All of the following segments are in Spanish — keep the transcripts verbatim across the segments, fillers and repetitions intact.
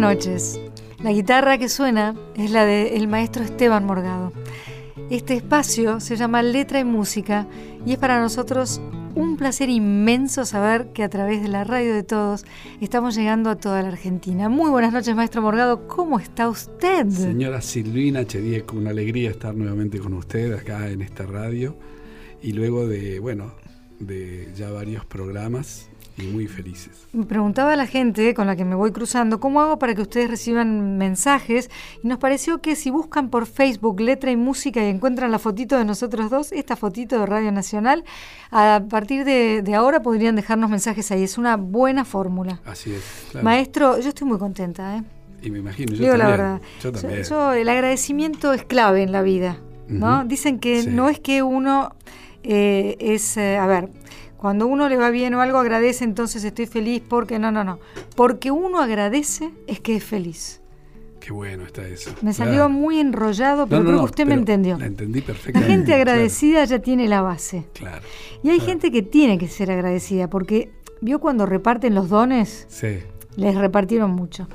noches. La guitarra que suena es la del maestro Esteban Morgado. Este espacio se llama Letra y Música y es para nosotros un placer inmenso saber que a través de la radio de todos estamos llegando a toda la Argentina. Muy buenas noches, maestro Morgado. ¿Cómo está usted? Señora Silvina Chedieco, una alegría estar nuevamente con usted acá en esta radio y luego de, bueno, de ya varios programas y muy felices. Me preguntaba a la gente con la que me voy cruzando cómo hago para que ustedes reciban mensajes y nos pareció que si buscan por Facebook Letra y Música y encuentran la fotito de nosotros dos, esta fotito de Radio Nacional, a partir de, de ahora podrían dejarnos mensajes ahí. Es una buena fórmula. Así es. Claro. Maestro, yo estoy muy contenta, ¿eh? Y me imagino, yo Digo también. la verdad. Yo también. Yo, yo, el agradecimiento es clave en la vida, ¿no? Uh-huh. Dicen que sí. No es que uno eh, es, eh, a ver... Cuando uno le va bien o algo agradece, entonces estoy feliz porque no, no, no. Porque uno agradece es que es feliz. Qué bueno está eso. Me salió claro. muy enrollado, pero no, no, creo que usted no, me entendió. La entendí perfectamente. La gente agradecida claro. ya tiene la base. Claro. Y hay claro. gente que tiene que ser agradecida, porque vio cuando reparten los dones, sí. les repartieron mucho.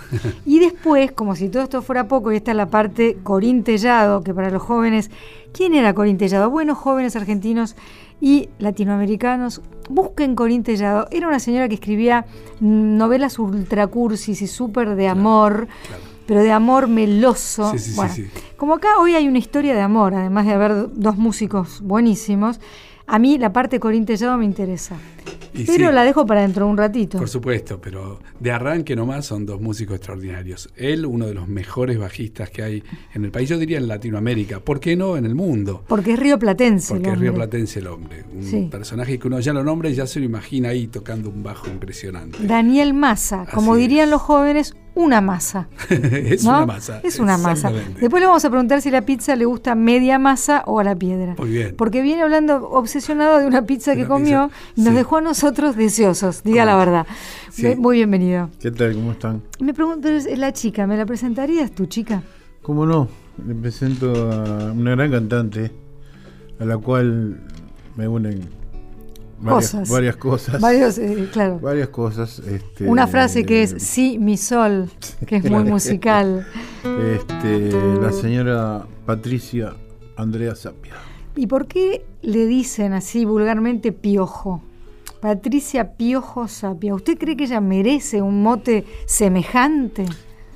Y después, como si todo esto fuera poco, y esta es la parte Corín Tellado, que para los jóvenes, ¿quién era Corín Tellado? Bueno, jóvenes argentinos y latinoamericanos, busquen Corín Tellado. Era una señora que escribía novelas ultracursis y súper de amor, claro, claro. pero de amor meloso. Sí, sí, bueno, sí, sí. Como acá hoy hay una historia de amor, además de haber dos músicos buenísimos, a mí la parte de Corín Tellado me interesa. Y pero sí, la dejo para dentro de un ratito. Por supuesto, pero de arranque nomás son dos músicos extraordinarios. Él, uno de los mejores bajistas que hay en el país, yo diría en Latinoamérica. ¿Por qué no en el mundo? Porque es rioplatense Porque el hombre. es rioplatense el hombre. Un sí. personaje que uno ya lo nombra y ya se lo imagina ahí tocando un bajo impresionante. Daniel Massa, como Así dirían es. los jóvenes, una masa. es ¿no? una masa. Es una masa. Después le vamos a preguntar si la pizza le gusta media masa o a la piedra. Muy bien. Porque viene hablando obsesionado de una pizza que una comió pizza. y nos sí. dejó a nosotros deseosos, diga ¿Cómo? la verdad. Sí. Muy bienvenido. ¿Qué tal? ¿Cómo están? Me pregunto, la chica, ¿me la presentarías tu chica? ¿Cómo no? Le presento a una gran cantante a la cual me unen Varias cosas. Varias cosas. Varios, eh, claro. Varias cosas. Este, Una frase que es sí, mi sol, que es muy musical. Este, la señora Patricia Andrea Sapia. ¿Y por qué le dicen así vulgarmente Piojo? Patricia Piojo Sapia. ¿Usted cree que ella merece un mote semejante?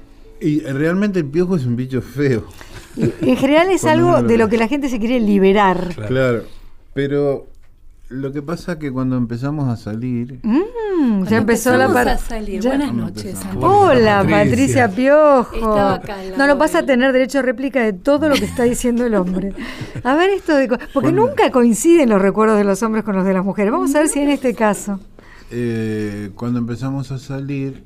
Y realmente el piojo es un bicho feo. Y en general es algo de lo que la gente se quiere liberar. Claro, claro, pero lo que pasa es que cuando empezamos a salir... Mm, ya empezó la parte... Buenas noches. Hola, Patricia, Patricia Piojo. Estaba acá no, no vas a tener derecho a réplica de todo lo que está diciendo el hombre. A ver esto de... Porque bueno, nunca coinciden los recuerdos de los hombres con los de las mujeres. Vamos a ver si en este caso... Eh, cuando empezamos a salir,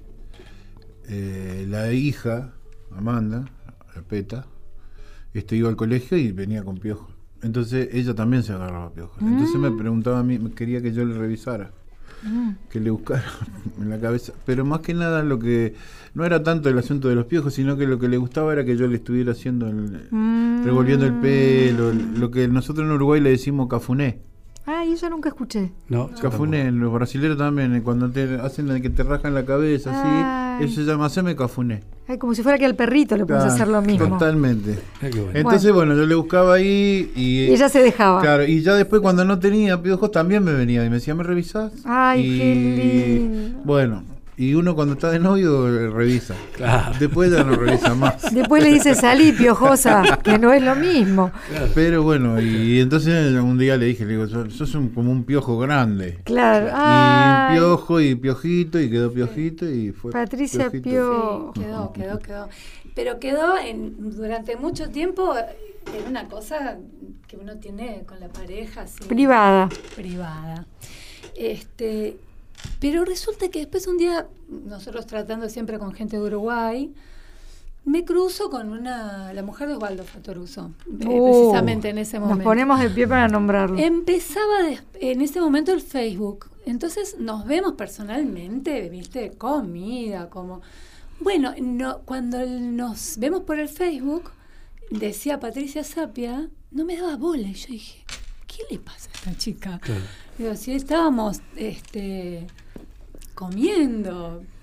eh, la hija, Amanda, la Peta, este, iba al colegio y venía con Piojo. Entonces ella también se agarraba piojos. Mm. Entonces me preguntaba a mí, quería que yo le revisara, mm. que le buscara en la cabeza. Pero más que nada lo que no era tanto el asunto de los piojos, sino que lo que le gustaba era que yo le estuviera haciendo, el, mm. revolviendo el pelo, lo que nosotros en Uruguay le decimos cafuné. Ah, y eso nunca escuché. No, no. Cafuné, los brasileños también, cuando te hacen que te rajan la cabeza, así, eso se llama haceme cafuné. Ay, como si fuera que al perrito le puedes ah, hacer lo mismo. Totalmente. Ay, bueno. Entonces, bueno. bueno, yo le buscaba ahí y... Y ella se dejaba. Claro, y ya después cuando no tenía piojos también me venía y me decía, ¿me revisás? Ay, y, qué lindo. Bueno, y uno cuando está de novio revisa. Claro. Después ya no revisa más. Después le dice, salí, piojosa, que no es lo mismo. Claro. Pero bueno, y entonces un día le dije, le digo, sos un, como un piojo grande. Claro. Y Ay. piojo y piojito y quedó piojito y fue Patricia piojito. Piojo. Sí, quedó, quedó, quedó. Pero quedó en, durante mucho tiempo en una cosa que uno tiene con la pareja. Así, privada. Privada. Este... Pero resulta que después un día, nosotros tratando siempre con gente de Uruguay, me cruzo con una la mujer de Osvaldo Fattoruso, uh, precisamente en ese momento. Nos ponemos de pie para nombrarlo. Empezaba de, en ese momento el Facebook, entonces nos vemos personalmente, viste, comida, como... Bueno, no, cuando nos vemos por el Facebook, decía Patricia Sapia, no me daba bola, y yo dije, ¿qué le pasa a esta chica? Claro. Digo, si estábamos este, comiendo,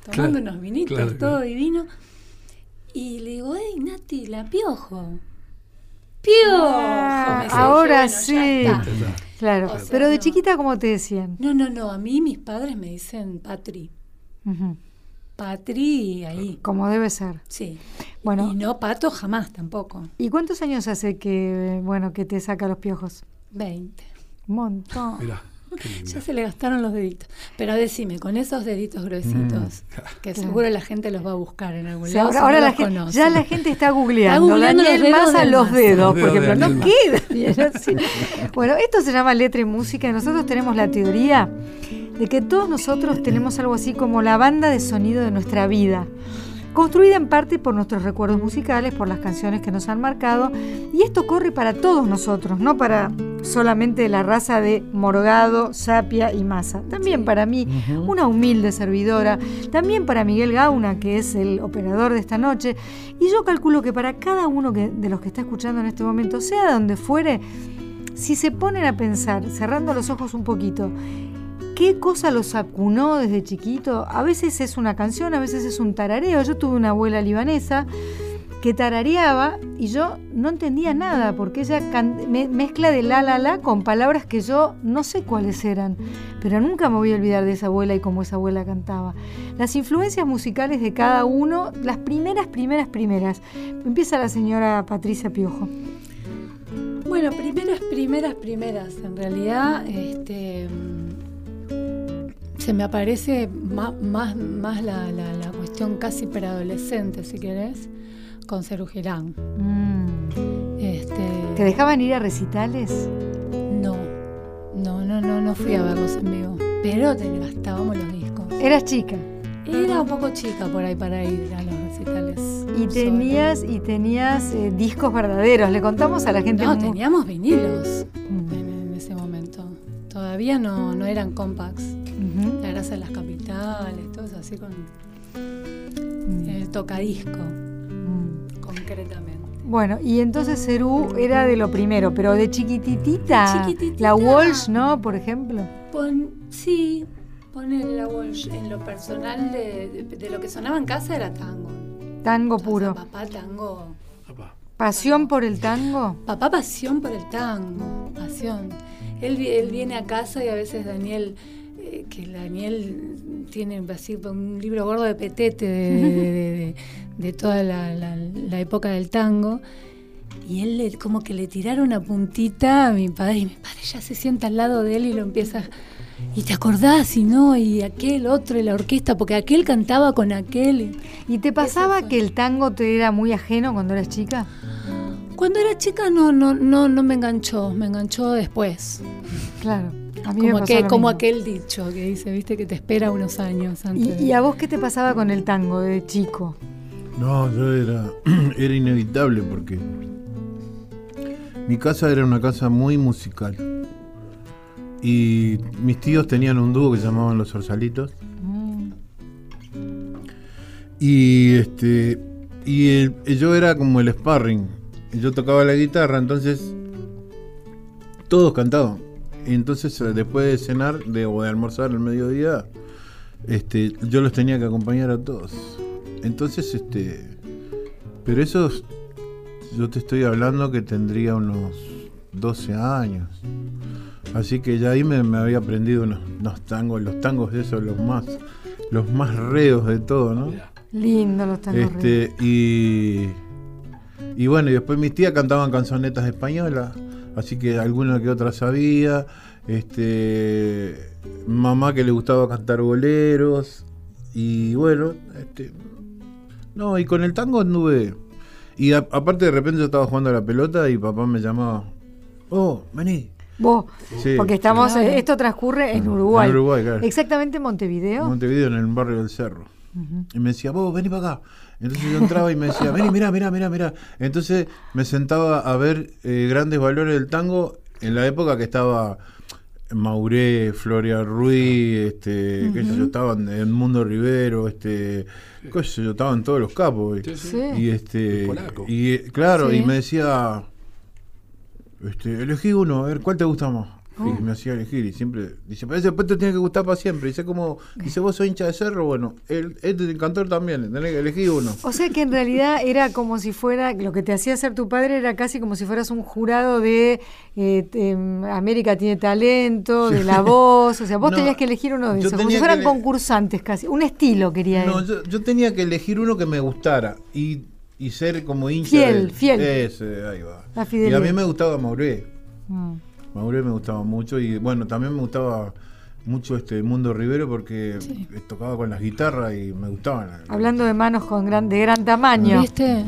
tomando Claro, unos vinitos, claro, todo claro. divino. Y le digo, hey, Nati, la Piojo. ¡Piojo! Ah, me dice. ahora Dije, bueno, sí. ya está. Ya está. Claro, O sea, pero de no. chiquita, ¿cómo te decían? No, no, no, a mí mis padres me dicen Patri. Ujú. Patri, ahí. Como debe ser. Sí. Bueno. Y no Pato jamás tampoco. ¿Y cuántos años hace que, bueno, que te saca los piojos? veinte. Un montón. Mirá, qué lindo. Ya se le gastaron los deditos. Pero decime, con esos deditos gruesitos, que Claro. seguro la gente los va a buscar en algún O sea, lado. ahora si ahora no la los gente, conoce. ya la gente está googleando. Está googleando Daniel los dedos Massa del los Massa. dedos, Los porque dedos de pero no Daniel queda bien así. Bueno, esto se llama letra y música y nosotros tenemos la teoría de que todos nosotros tenemos algo así como la banda de sonido de nuestra vida, construida en parte por nuestros recuerdos musicales, por las canciones que nos han marcado, y esto corre para todos nosotros, no para solamente la raza de Morgado, Sapia y Massa, también Sí. para mí, una humilde servidora, también para Miguel Gauna, que es el operador de esta noche, y yo calculo que para cada uno que, de los que está escuchando en este momento, sea de donde fuere, si se ponen a pensar, cerrando los ojos un poquito, ¿qué cosa los acunó desde chiquito? A veces es una canción, a veces es un tarareo. Yo tuve una abuela libanesa que tarareaba y yo no entendía nada porque ella can- me- mezcla de la la la con palabras que yo no sé cuáles eran, pero nunca me voy a olvidar de esa abuela y cómo esa abuela cantaba. Las influencias musicales de cada uno, las primeras, primeras, primeras. Empieza la señora Patricia Piojo. Bueno, primeras, primeras, primeras. En realidad, este, se me aparece más, más, más la, la, la cuestión casi preadolescente, si querés, con Serú Girán. Mm. Este, ¿Te dejaban ir a recitales? no, no, no, no, no fui a verlos en vivo, pero te gastábamos los discos. Eras chica. Era un poco chica por ahí para ir a los recitales. Y tenías, y tenías eh, discos verdaderos. Le contamos a la gente. No, mu- teníamos vinilos Mm. en, en ese momento. Todavía no, no eran compacts. Ujú. La grasa de las capitales, todo eso así con Mm. el tocadisco, Mm. concretamente. Bueno, y entonces Serú era de lo primero, pero de chiquititita. Chiquititita. La Walsh, ¿no? Por ejemplo. Pon, sí, poner la Walsh en lo personal de, de, de lo que sonaba en casa era tango. Tango O sea, puro. papá tango. Papá. Pasión por el tango. Papá pasión por el tango, pasión. Él, vi- él viene a casa y a veces Daniel, eh, que Daniel tiene así un libro gordo de petete de, de, de- de- de toda la, la- la época del tango. Y él le, como que le tiraron una puntita a mi padre y mi padre ya se sienta al lado de él y lo empieza... Y te acordás, y no, y aquel otro, y la orquesta, porque aquel cantaba con aquel. ¿Y te pasaba fue. que el tango te era muy ajeno cuando eras chica? Cuando era chica no, no, no, no me enganchó, me enganchó después. Claro. A mí me Como, pasó que, lo como mismo. aquel dicho que dice, viste, que te espera unos años antes. ¿Y, de- y a vos qué te pasaba con el tango de chico? No, yo era, era inevitable porque mi casa era una casa muy musical. Y mis tíos tenían un dúo que se llamaban Los Orzalitos. Mm. Y este y el- yo era como el sparring. Yo tocaba la guitarra, entonces todos cantaban. Y entonces eh, después de cenar de, o de almorzar al mediodía, este, yo los tenía que acompañar a todos. Entonces, este, pero eso yo te estoy hablando que tendría unos doce años. Así que ya ahí me, me había aprendido unos, unos tangos, los tangos esos, los más, los más reos de todo, ¿no? Mirá. Lindo los tangos. Este, y, y bueno, y después mis tías cantaban canzonetas españolas, así que alguna que otra sabía. Este, mamá que le gustaba cantar boleros. Y bueno, este, no, y con el tango anduve. Y a- aparte de repente yo estaba jugando a la pelota y papá me llamaba, oh, vení. Vos, Sí, porque estamos, Claro. eh, esto transcurre en Uruguay. En Uruguay, claro. Exactamente en Montevideo. En Montevideo, en el barrio del Cerro. Ujú. Y me decía, vos, vení para acá. Entonces yo entraba y me decía, vení, mirá, mirá, mirá, mirá. Entonces me sentaba a ver eh, grandes valores del tango en la época que estaba Mauré, Floria Ruiz, este, qué sé yo, estaban en Mundo Rivero, este, qué sé yo, estaban todos los capos. Y, Sí, sí. Sí. y, este, El polaco. y eh, claro, Sí. y me decía, este, elegí uno, a ver, ¿cuál te gusta más? Y me hacía elegir y siempre dice, pero ese después te tiene que gustar para siempre. Dice, como, dice, vos sos hincha de Cerro, bueno, él, este es el cantor también, tenés que elegir uno. O sea que en realidad era como si fuera, lo que te hacía ser tu padre era casi como si fueras un jurado de eh, eh, América tiene talento, de La Voz, o sea, vos No, tenías que elegir uno de yo esos, como si tenía fueran que ele- concursantes casi, un estilo quería No, él. yo, yo tenía que elegir uno que me gustara y, y ser como hincha. Fiel, de, fiel. Ese, ahí va. La Y fidelidad. a mí me gustaba Mauré. Mm. Mauré me gustaba mucho y bueno, también me gustaba mucho este Mundo Rivero porque Sí. tocaba con las guitarras y me gustaban. Hablando de manos con gran, de gran tamaño. ¿Viste?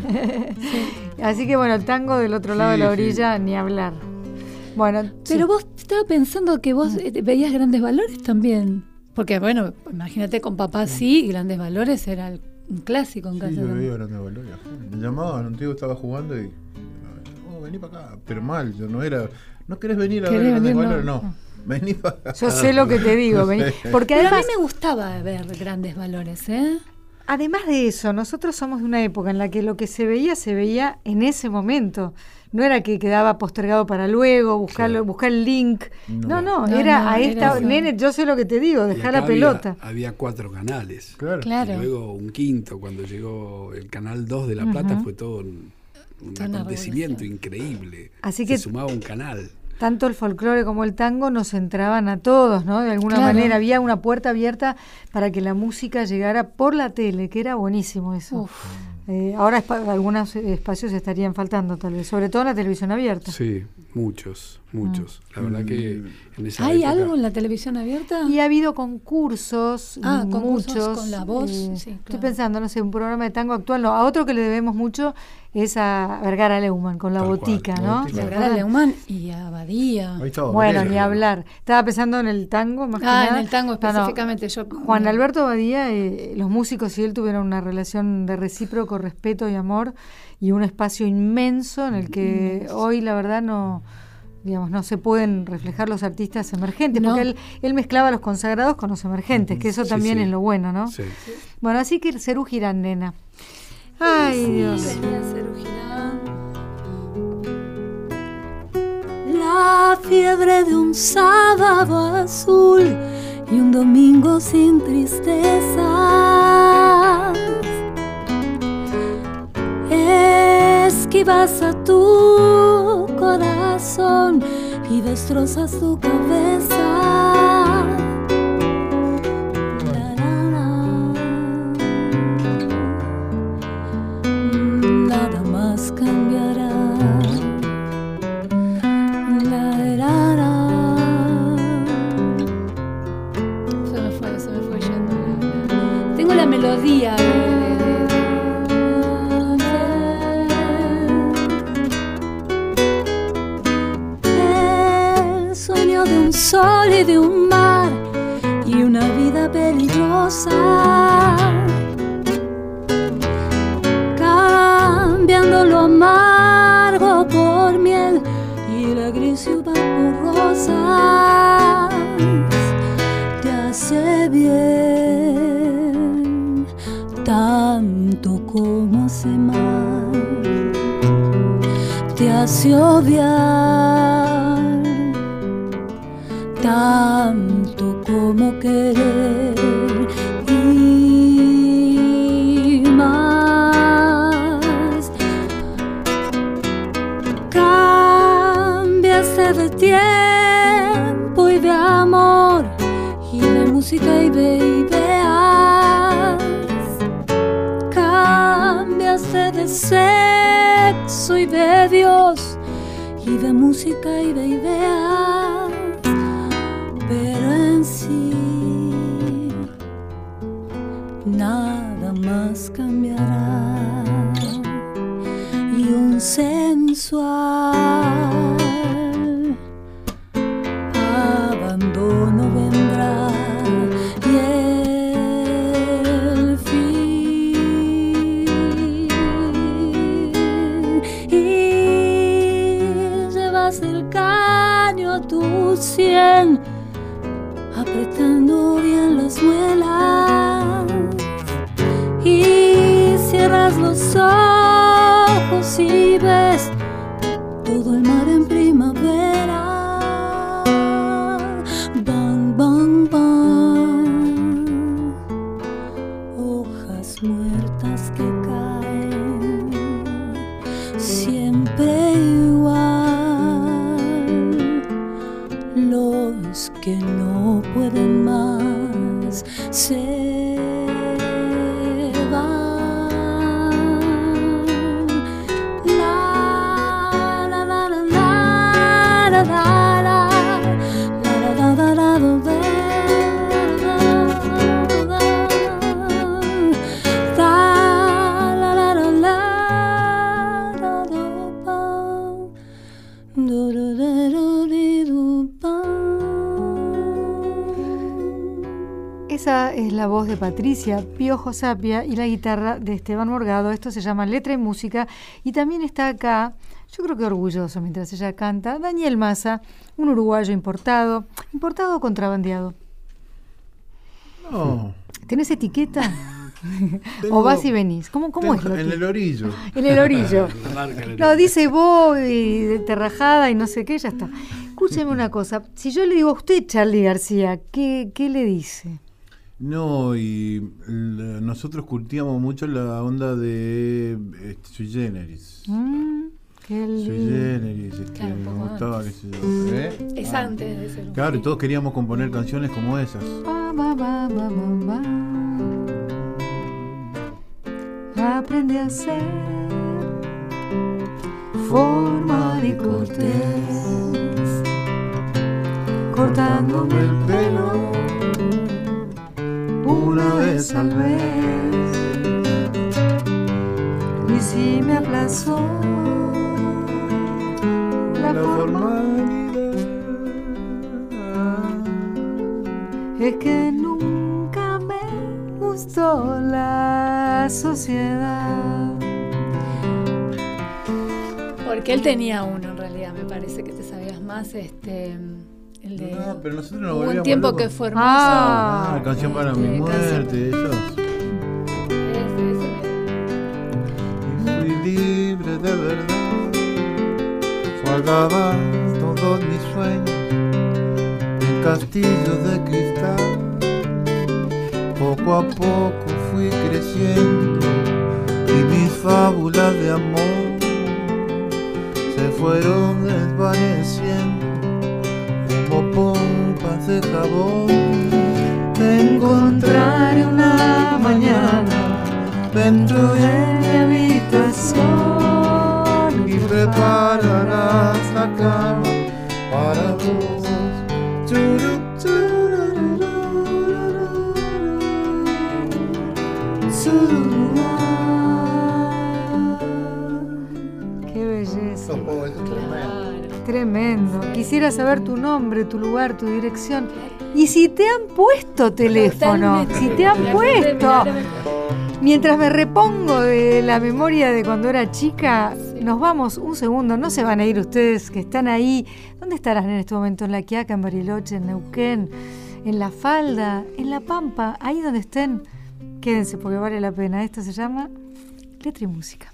Así que bueno, el tango del otro lado Sí, de la sí. orilla, ni hablar. Bueno, Pero sí. vos estaba pensando que vos eh, veías Grandes Valores también. Porque bueno, imagínate con papá sí, Grandes Valores era el- un clásico en Sí, casa. yo también. veía Grandes Valores. Me llamaban, un tío estaba jugando y oh, vení para acá, pero mal, yo no era, no querés venir a ver ¿Querés Grandes venir? Valores, No. no, vení para acá. Yo sé lo que te digo, vení. Porque Pero a mí además, me gustaba ver Grandes Valores, ¿eh? además de eso, nosotros somos de una época en la que lo que se veía, se veía en ese momento. No era que quedaba postergado para luego, buscarlo, Claro. buscar el link. No, no, No. No, era no, a era esta, eso. nene, yo sé lo que te digo, Y dejar acá la pelota. Había, había cuatro canales. Claro. Claro. Y luego un quinto, cuando llegó el canal dos de La Plata, fue todo un, un Toda una acontecimiento revolución. increíble. Así Se que- sumaba un canal. Tanto el folclore como el tango nos entraban a todos, ¿no? De alguna Claro. manera había una puerta abierta para que la música llegara por la tele, que era buenísimo eso. Uf. Eh, ahora espa- algunos espacios estarían faltando, tal vez, sobre todo en la televisión abierta. Sí, muchos, muchos. La verdad que en esa ¿Hay época- algo en la televisión abierta? Y ha habido concursos, Ah, muchos. concursos con La Voz, eh, sí, Estoy claro. pensando, no sé, un programa de tango actual, no, a otro que le debemos mucho es a Vergara Leumann con La Tal cual, Botica, La ¿no? Botica. ¿Se Vergara acuerdan? Leumann y Abadía. Ahí estaba Bueno, Varela. ni hablar. Estaba pensando en el tango, más que Ah, nada. en el tango No, no. específicamente. Yo, Juan Alberto Abadía, eh, los músicos y él tuvieron una relación de recíproco respeto y amor y un espacio inmenso en el que hoy la verdad no, digamos, no se pueden reflejar los artistas emergentes, No. porque él, él mezclaba los consagrados con los emergentes, que eso Sí, también sí. es lo bueno, ¿no? Sí. Bueno, así que Cerú Girán, nena. Ay, Dios. Venía Cerú Girán. La fiebre de un sábado azul y un domingo sin tristezas. Esquivas a tu corazón y destrozas tu cabeza. La, la, la. Nada más cambiará. La, la, la. Se me fue, se me fue yendo. Tengo la melodía de, de- el sueño de un sol y de un mar y una vida peligrosa, cambiando lo amargo por miel y la gris uva por rosas. Te hace bien tanto como hace mal, te hace odiar tanto como querer y más. Cambiaste de tiempo y de amor y de música y de ideas. Cambiaste de sexo y de Dios y de música y de ideas, pero en sí nada más cambiará y un sensual abandono vendrá y el fin, y llevas el caño a tu sien apretando bien las muelas y cierras los ojos y ves todo el mar en primavera. que no pueden más se van. La la la la la la la la la la la la la. Esa es la voz de Patricia Piojo Sapia y la guitarra de Esteban Morgado. Esto se llama Letra y Música. Y también está acá, yo creo que orgulloso mientras ella canta, Daniel Massa, un uruguayo importado. ¿Importado o contrabandeado? No. ¿Tenés etiqueta? Tengo, ¿O vas y venís? ¿Cómo, cómo tengo, es lo en que... el orillo. En el orillo. No, dice voy, terrajada y no sé qué, ya está. Escúcheme una cosa. Si yo le digo a usted, Charly García, ¿qué, qué le dice? No, y la, nosotros curtíamos mucho la onda de eh, Sui Generis. Mm, qué Sui lindo. Generis, este, Claro, un poco me gustaba, qué sé yo. ¿Eh? Es Ah. antes de ser un Claro, y todos queríamos componer canciones como esas. Ba, ba, ba, ba, ba, ba. Aprende a ser formal y cortés, cortándome el pelo una vez al mes. Y si me aplazó la, La formalidad, es que nunca me gustó la sociedad. Porque él tenía uno en realidad, me parece que te sabías más este el de No, pero nosotros nos Hubo un volvíamos tiempo locos. que fue hermoso. Ah, Ah, canción para Este, mi canción- muerte, esos. Ese, ese. Y fui libre de verdad, guardaba todos mis sueños en castillos de cristal. Poco a poco fui creciendo y mis fábulas de amor se fueron desvaneciendo como pompas de jabón. Te encontraré una mañana dentro de mi habitación y prepararás la cama para vos. Churu, churururu, churururu. qué belleza. Oh, eso es tremendo. Claro. Tremendo. Quisiera saber tu nombre, tu lugar, tu dirección. Y si te han puesto teléfono, Totalmente. si te han La gente puesto. mirarme. Mientras me repongo de la memoria de cuando era chica, nos vamos un segundo, no se van a ir ustedes que están ahí. ¿Dónde estarán en este momento? En La Quiaca, en Bariloche, en Neuquén, en La Falda, en La Pampa, ahí donde estén. Quédense porque vale la pena. Esto se llama Letra y Música.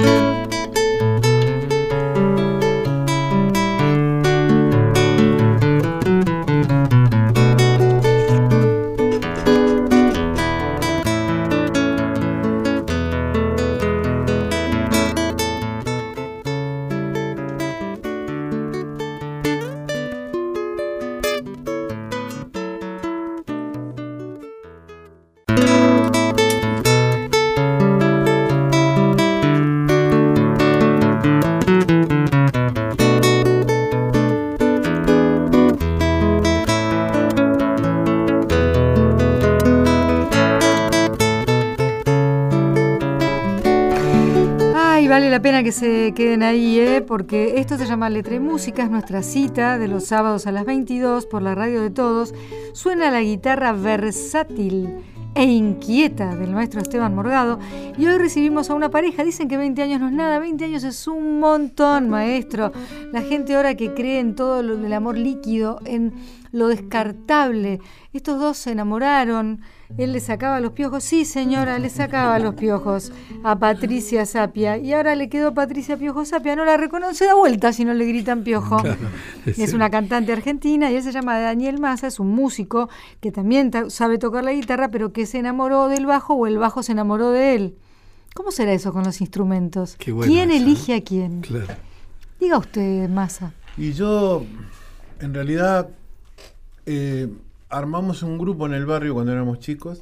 Vale la pena que se queden ahí, ¿eh? Porque esto se llama Letra y Música, es nuestra cita de los sábados a las veintidós por la radio de todos. Suena la guitarra versátil e inquieta del maestro Esteban Morgado y hoy recibimos a una pareja. Dicen que veinte años no es nada, veinte años es un montón, maestro. La gente ahora que cree en todo lo del amor líquido, en lo descartable. Estos dos se enamoraron. Él le sacaba los piojos, sí señora, le sacaba los piojos a Patricia Sapia y ahora le quedó Patricia Piojo Sapia, no la reconoce, da vuelta si no le gritan piojo. Claro, es es una cantante argentina y él se llama Daniel Massa, es un músico que también ta- sabe tocar la guitarra, pero que se enamoró del bajo o el bajo se enamoró de él. ¿Cómo será eso con los instrumentos? Qué bueno ¿Quién eso, elige ¿eh? a quién? Claro. Diga usted, Massa. Y yo, en realidad, Eh, armamos un grupo en el barrio cuando éramos chicos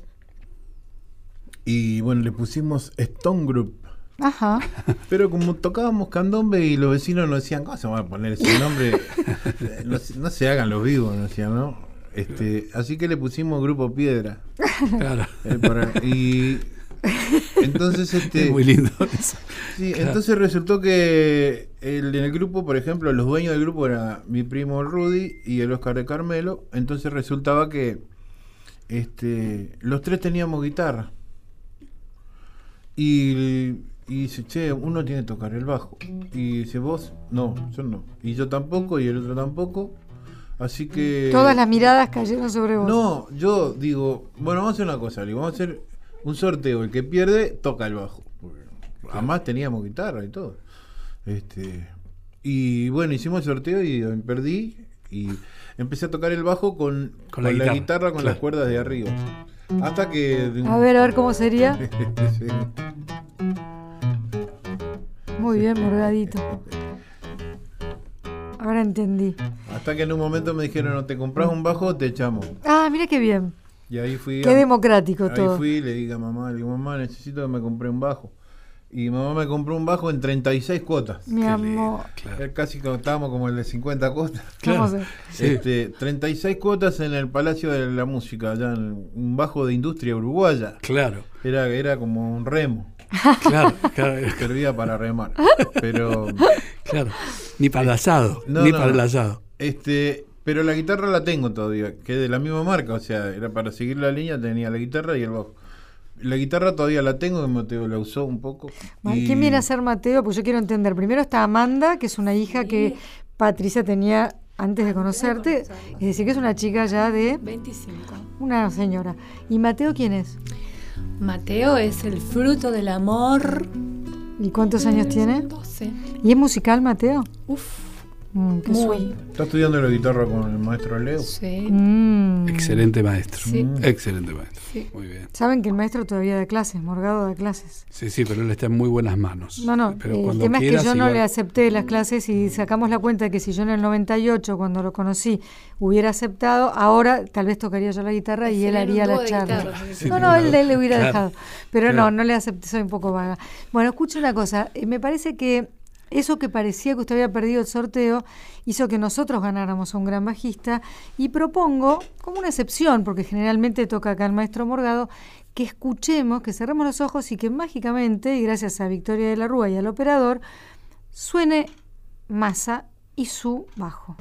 y bueno, le pusimos Stone Group. Ajá. Pero como tocábamos candombe y los vecinos nos decían, ¿cómo se van a poner ese nombre? no, no se hagan los vivos, nos decían, ¿no? Este, así que le pusimos Grupo Piedra. Claro. Eh, para, y entonces este Es muy lindo eso. sí, Claro. entonces resultó que el, en el grupo, por ejemplo, los dueños del grupo era mi primo Rudy y el Oscar de Carmelo. Entonces resultaba que este los tres teníamos guitarra. Y, y dice, che, uno tiene que tocar el bajo. Y dice, vos, no, yo no. Y yo tampoco, y el otro tampoco. Así que... Todas las miradas cayeron sobre vos. No, yo digo, bueno, vamos a hacer una cosa, digo, vamos a hacer un sorteo. El que pierde, toca el bajo. Porque además teníamos guitarra y todo. Este, y bueno, hicimos el sorteo y perdí. Y empecé a tocar el bajo con, Con con la la, guitarra, guitarra, con claro. las cuerdas de arriba. Hasta que... A ver, a ver cómo sería. Sí. Muy bien, Morgadito. Ahora entendí. Hasta que en un momento me dijeron, no, te compras un bajo o te echamos. Ah, mira qué bien. Y ahí fui... Qué a- democrático ahí todo. fui y le dije a mamá, le digo, mamá, necesito que me compre un bajo. Y mamá me compró un bajo en treinta y seis cuotas. Mi Qué amor. lindo, claro. Era casi como estábamos como el de cincuenta cuotas. Claro. Vamos a ver. Sí. Este, treinta y seis cuotas en el Palacio de la Música, allá en un bajo de industria uruguaya. Claro, Era, era como un remo, claro, claro, servía para remar. Pero claro. Ni para el asado, No, ni no, para el no. asado. este, pero la guitarra la tengo todavía, que es de la misma marca, o sea, era para seguir la línea, tenía la guitarra y el bajo. La guitarra todavía la tengo, que Mateo la usó un poco. y- ¿Quién viene a ser Mateo? Pues yo quiero entender. Primero está Amanda, que es una hija Sí. que Patricia tenía antes de conocerte. conocernos. Es decir, que es una chica ya de veinticinco. una señora. ¿Y Mateo quién es? Mateo es el fruto del amor. ¿Y cuántos años tiene? doce. ¿Y es musical, Mateo? Uf, Mm, qué muy. sueño. ¿Está estudiando la guitarra con el maestro Leo? Sí. Mm. Excelente maestro. Sí. Excelente maestro. Sí. Muy bien. Saben que el maestro todavía da clases, Morgado da clases. Sí, sí, pero él está en muy buenas manos. No, no, Pero el cuando tema es que quieras, yo no igual- le acepté las clases y sacamos la cuenta de que si yo en el noventa y ocho, cuando lo conocí, hubiera aceptado, ahora tal vez tocaría yo la guitarra y él Hacer un haría dúo la de charla. guitarras, Sí, No, claro. no, él, él le hubiera Claro. dejado. Pero Claro. no, no le acepté, soy un poco vaga. Bueno, escucha una cosa, eh, me parece que eso que parecía que usted había perdido el sorteo hizo que nosotros ganáramos a un gran bajista y propongo, como una excepción, porque generalmente toca acá el maestro Morgado, que escuchemos, que cerremos los ojos y que mágicamente, y gracias a Victoria de la Rúa y al operador, suene Massa y su bajo.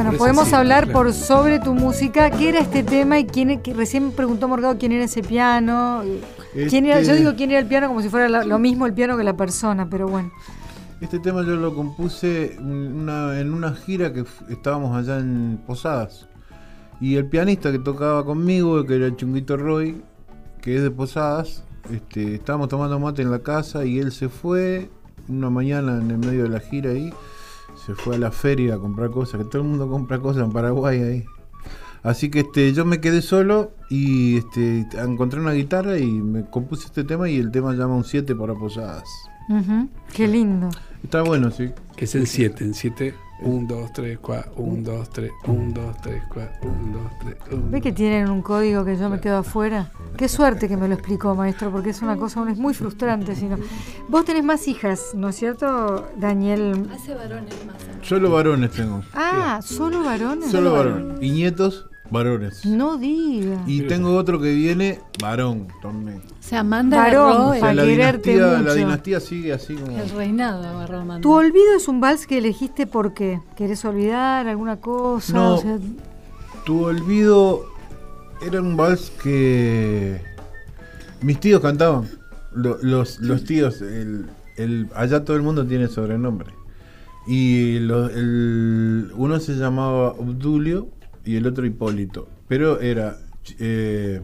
Bueno, Por eso podemos sí, hablar claro. por sobre tu música. ¿Qué era este tema? Y quién, que recién preguntó Morgado quién era ese piano. ¿Quién era? Este- Yo digo quién era el piano como si fuera la- lo mismo el piano que la persona, pero bueno. Este tema yo lo compuse una- en una gira que f- estábamos allá en Posadas. Y el pianista que tocaba conmigo, que era el Chunguito Roy, que es de Posadas, este, estábamos tomando mate en la casa y él se fue una mañana en el medio de la gira ahí. Se fue a la feria a comprar cosas, que todo el mundo compra cosas en Paraguay ahí. Así que este, yo me quedé solo y este, encontré una guitarra y me compuse este tema y el tema se llama Un siete para Posadas. Ujú, qué lindo. Está bueno, sí. Que es el siete, en siete, uno, dos, tres, cuatro, uno, dos, tres, uno, dos, tres, cuatro, uno, dos, tres, uno. ¿Ve que tienen un código que yo me quedo afuera? Qué suerte que me lo explicó, maestro, porque es una cosa, es muy frustrante. Si no. Vos tenés más hijas, ¿no es cierto, Daniel? Hace varones más. Solo varones tengo. Ah, ¿solo varones? Solo varones. Y nietos, varones. No diga. Y tengo otro que viene, varón también. O sea, Amanda Varón, agarró O sea, el, la quererte dinastía, mucho. la dinastía sigue así como... el reinado, agarró Amanda. ¿Tu olvido es un vals que elegiste por qué? ¿Querés olvidar alguna cosa? No. O sea, Tu olvido era un vals que mis tíos cantaban. Lo- los, los tíos, el, el, allá todo el mundo tiene sobrenombre. Y lo- el, uno se llamaba Obdulio y el otro Hipólito. Pero era eh,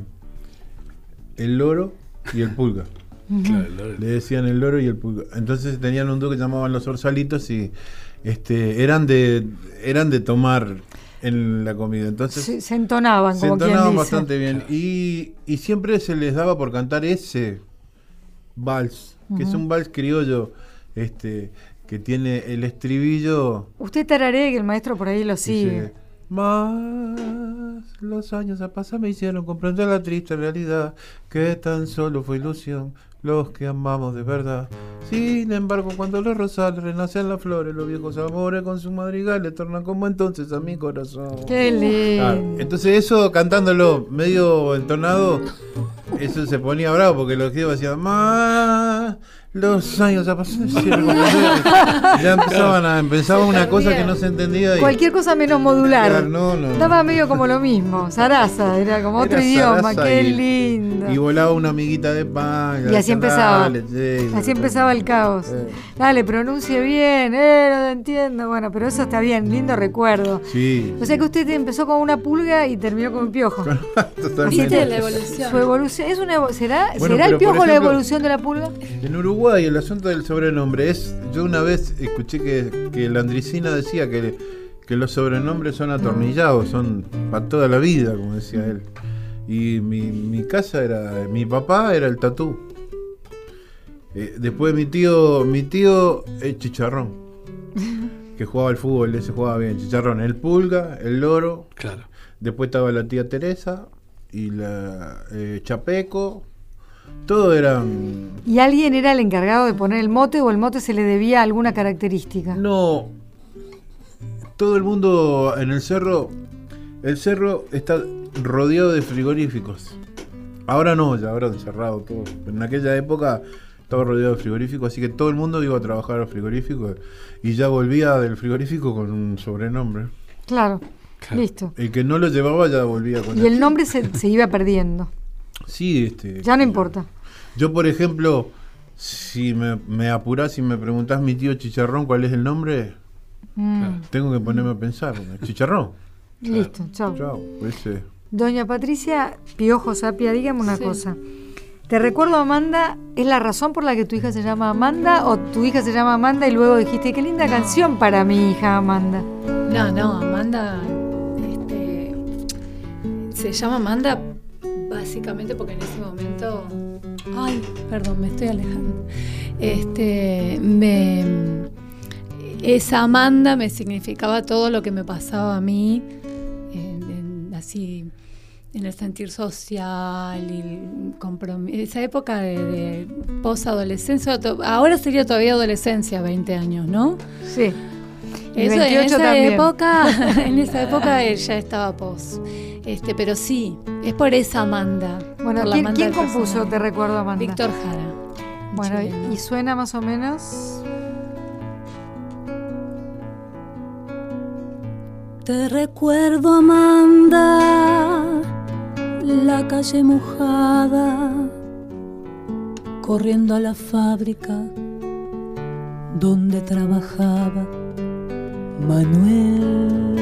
el loro y el pulga. Claro, lo- Le decían el loro y el pulga. Entonces tenían un dúo que llamaban los orsalitos y este eran de eran de tomar en la comida. Entonces se, se entonaban, se como quien entonaban dice. bastante bien. Y, y siempre se les daba por cantar ese vals, que es Ujú. un vals criollo, este, que tiene el estribillo. Usted tararea que el maestro por ahí lo sigue. Dice, más los años a pasar me hicieron comprender la triste realidad, que tan solo fue ilusión los que amamos de verdad. Sin embargo, cuando los rosales renacen las flores, los viejos amores con su madrigal le tornan como entonces a mi corazón. Qué lindo. Claro, entonces eso cantándolo medio entonado, eso se ponía bravo porque los tíos hacían más los años a pasar me hicieron comprender". Ya empezaban a empezaba una cosa que no se entendía y Cualquier cosa menos modular. Claro, no, no. Daba medio como lo mismo. Sarasa, era como otro Era idioma. zaraza Qué y- lindo. Y volaba una amiguita de pan. Y así empezaba. Dale, sí, Así empezaba el caos. Eh. Dale, pronuncie bien. Eh, no te entiendo. Bueno, pero eso está bien. Lindo recuerdo. Sí. O sea que usted empezó con una pulga y terminó con un piojo. Totalmente. ¿Viste la evolución? Su evolución es una evo- ¿será, Bueno, ¿será el pero, por piojo la ejemplo- evolución de la pulga? En Uruguay el asunto del sobrenombre es, yo una vez escuché que, que la Andricina decía que, que los sobrenombres son atornillados, son para toda la vida, como decía él. Y mi, mi casa era, mi papá era el tatú. Eh, después mi tío, mi tío el chicharrón, que jugaba al fútbol, ese jugaba bien, chicharrón, el pulga, el loro. Claro. Después estaba la tía Teresa y la eh, Chapeco. Todo eran. ¿Y alguien era el encargado de poner el mote o el mote se le debía a alguna característica? No. Todo el mundo en el cerro. El cerro está rodeado de frigoríficos. Ahora no, ya ahora cerrado todo. Pero en aquella época estaba rodeado de frigoríficos, así que todo el mundo iba a trabajar al frigorífico y ya volvía del frigorífico con un sobrenombre. Claro, Claro. listo. El que no lo llevaba ya volvía con Y el nombre se, se iba perdiendo. Sí, este. Ya no importa. Yo, por ejemplo, si me, me apurás y me preguntás mi tío Chicharrón cuál es el nombre, Mm, tengo que ponerme a pensar. Chicharrón. Listo, chao. Chao. Ese. Doña Patricia Piojo Sapia, dígame una Sí. cosa. Te recuerdo, Amanda, ¿es la razón por la que tu hija se llama Amanda o tu hija se llama Amanda y luego dijiste, qué linda canción para mi hija Amanda? No, no, Amanda este, se llama Amanda básicamente porque en ese momento, ay, perdón, me estoy alejando. Este, me, esa Amanda me significaba todo lo que me pasaba a mí, en, en- así en el sentir social y compromiso. Esa época de, de posadolescencia, to- ahora sería todavía adolescencia, veinte años, ¿no? Sí. Y Eso, en veintiocho esa también. época, en esa época él ya estaba pos. Este, pero sí, es por esa Amanda. Bueno, por la ¿quién, Amanda quién del compuso, personaje. te recuerdo, Amanda? Víctor Jara. Bueno, chileno. y suena más o menos... Te recuerdo, Amanda, la calle mojada, corriendo a la fábrica donde trabajaba Manuel.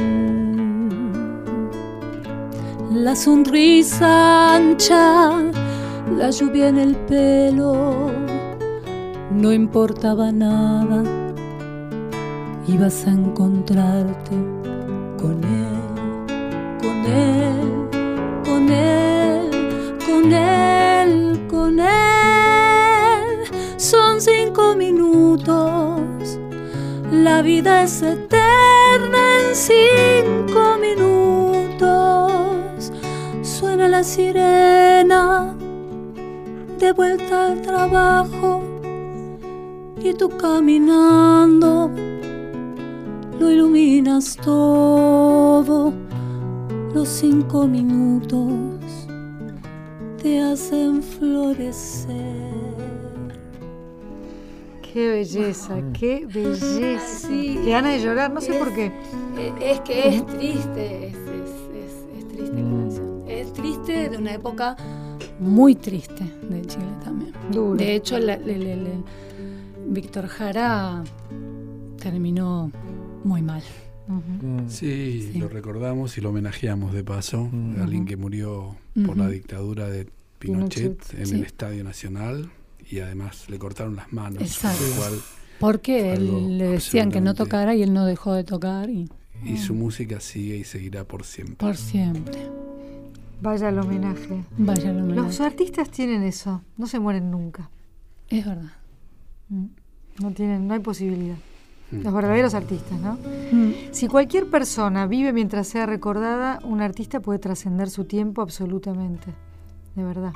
La sonrisa ancha, la lluvia en el pelo, no importaba nada, ibas a encontrarte con él, con él, con él, con él, con él. Son cinco minutos, la vida es eterna en cinco minutos. Suena la sirena, de vuelta al trabajo, y tú caminando lo iluminas todo. Los cinco minutos te hacen florecer. Qué belleza, qué belleza. Sí. Qué ganas de llorar, no sé Es- por qué. Es que es triste, es, es, es, es triste la canción. Es triste de una época muy triste de Chile también. Duro. De hecho, la- la- la- la- Víctor Jara terminó muy mal. Ujú. Sí, Sí. lo recordamos y lo homenajeamos de paso. Ujú. Alguien que murió por Ujú. la dictadura de Pinochet, Pinochet, en sí. el Estadio Nacional, y además le cortaron las manos. Exacto. lo cual- Porque Algo él, le decían que no absolutamente- tocara y él no dejó de tocar y y su música sigue y seguirá por siempre. por siempre. Vaya el homenaje. Vaya lo Los menos. artistas tienen eso, no se mueren nunca. Es verdad. Mm. No tienen, no hay posibilidad. Mm. Los verdaderos artistas, ¿no? Mm. Si cualquier persona vive mientras sea recordada, un artista puede trascender su tiempo absolutamente, de verdad.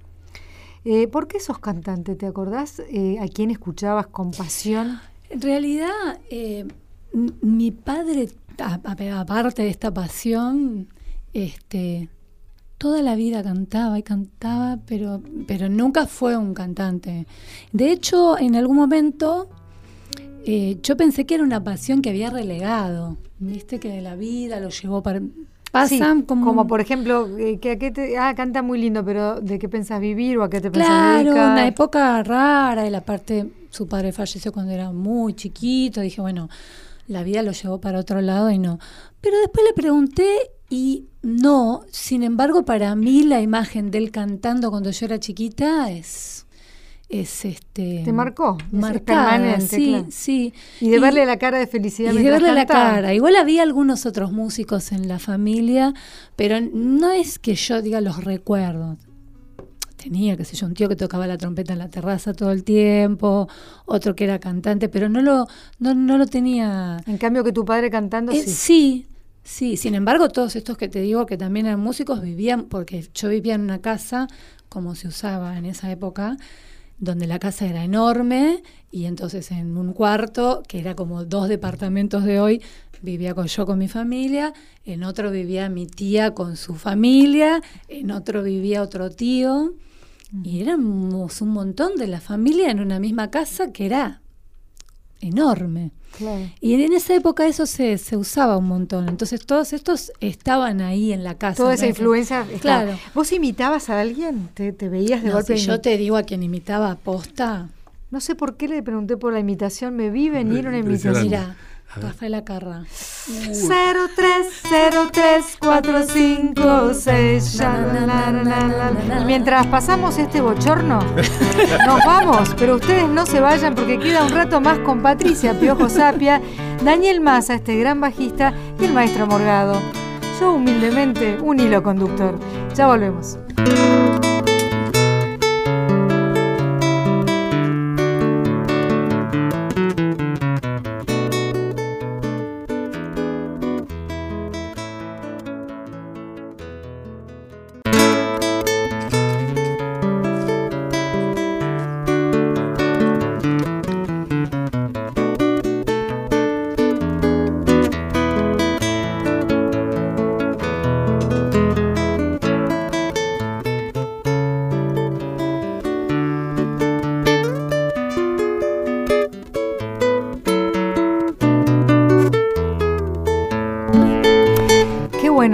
Eh, ¿Por qué sos cantante? ¿Te acordás eh, a quién escuchabas con pasión? En realidad, eh, m- mi padre, a- a- aparte de esta pasión, este, toda la vida cantaba y cantaba, pero, pero nunca fue un cantante. De hecho, en algún momento eh, yo pensé que era una pasión que había relegado, viste, que de la vida lo llevó para... Pasan Sí, como, como por ejemplo, eh, que a qué te, ah, canta muy lindo, pero ¿de qué pensás vivir o a qué te pensás Claro, dedicar? una época rara, y la parte, su padre falleció cuando era muy chiquito, dije, bueno, la vida lo llevó para otro lado y no. Pero después le pregunté y no, sin embargo, para mí la imagen de él cantando cuando yo era chiquita es, es este... Te marcó, es- es marcada, permanente, sí, claro. sí. Y de verle la cara de felicidad Y de mientras verle la cantaba. cara. Igual había algunos otros músicos en la familia, pero no es que yo diga los recuerdo. Tenía, qué sé yo, un tío que tocaba la trompeta en la terraza todo el tiempo, otro que era cantante, pero no lo, no, no lo tenía. En cambio que tu padre cantando, Eh, sí. sí, sí. Sin embargo, todos estos que te digo que también eran músicos vivían, porque yo vivía en una casa, como se usaba en esa época, donde la casa era enorme y entonces en un cuarto, que era como dos departamentos de hoy, vivía con, yo con mi familia, en otro vivía mi tía con su familia, en otro vivía otro tío, y éramos un montón de la familia en una misma casa que era enorme. Claro. Y en esa época eso se, se usaba un montón, entonces todos estos estaban ahí en la casa. Toda esa ¿no? influencia. estaba. Claro. ¿Vos imitabas a alguien? ¿Te, te veías de No, golpe? si imi- yo te digo a quien imitaba a posta, No sé por qué le pregunté por la imitación. Me vi venir una imitación. Impresionante. mira, Rafael Acarra. cero tres cero tres cuatro cinco seis. Y mientras pasamos este bochorno, nos vamos, pero ustedes no se vayan porque queda un rato más con Patricia Piojo Sapia, Daniel Massa, este gran bajista, y el maestro Morgado. Yo humildemente un hilo conductor. Ya volvemos.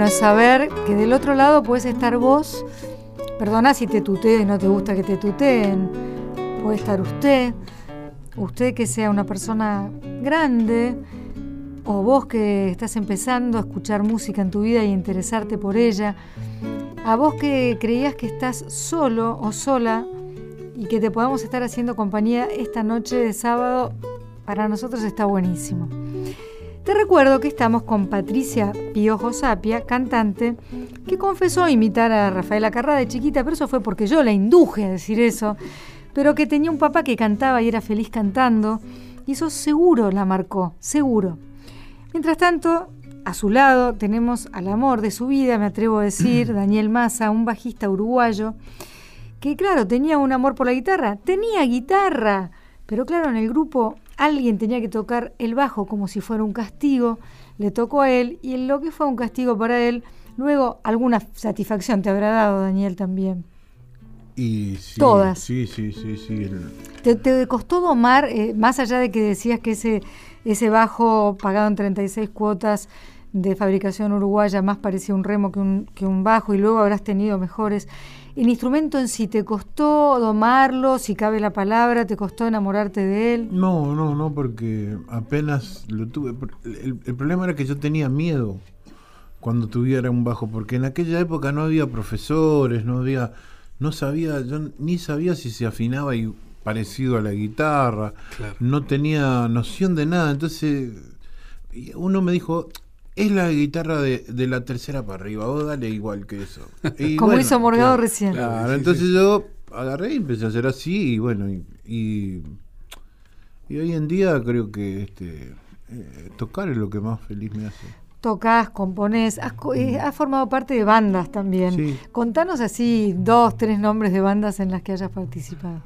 es saber que del otro lado puedes estar vos. Perdona si te tuteo y no te gusta que te tuteen. Puede estar usted, usted que sea una persona grande, o vos que estás empezando a escuchar música en tu vida y interesarte por ella. A vos que creías que estás solo o sola y que te podamos estar haciendo compañía esta noche de sábado, para nosotros está buenísimo. Te recuerdo que estamos con Patricia Piojo Sapia, cantante, que confesó imitar a Rafaela Carrà de chiquita, pero eso fue porque yo la induje a decir eso, pero que tenía un papá que cantaba y era feliz cantando, y eso seguro la marcó, seguro. Mientras tanto, a su lado tenemos al amor de su vida, me atrevo a decir, Daniel Massa, un bajista uruguayo, que claro, tenía un amor por la guitarra, tenía guitarra, pero claro, en el grupo alguien tenía que tocar el bajo como si fuera un castigo, le tocó a él, y en lo que fue un castigo para él, luego alguna satisfacción te habrá dado, Daniel, también. Y sí, todas. Sí, sí, sí, sí. El... ¿Te, te costó domar, eh, más allá de que decías que ese, ese bajo pagado en treinta y seis cuotas de fabricación uruguaya más parecía un remo que un, que un bajo, y luego habrás tenido mejores? ¿El instrumento en sí te costó domarlo, si cabe la palabra, te costó enamorarte de él? No, no, no, porque apenas lo tuve. El, el problema era que yo tenía miedo cuando tuviera un bajo, porque en aquella época no había profesores, no había, no sabía, yo ni sabía si se afinaba y parecido a la guitarra, claro. No tenía noción de nada, entonces uno me dijo... Es la guitarra de, de la tercera para arriba, vos dale igual que eso. Y como bueno, hizo Morgado claro, recién. Claro, entonces yo agarré y empecé a hacer así, y bueno, y, y, y hoy en día creo que este eh, tocar es lo que más feliz me hace. Tocás, componés, has, eh, has formado parte de bandas también. Sí. Contanos así dos, tres nombres de bandas en las que hayas participado.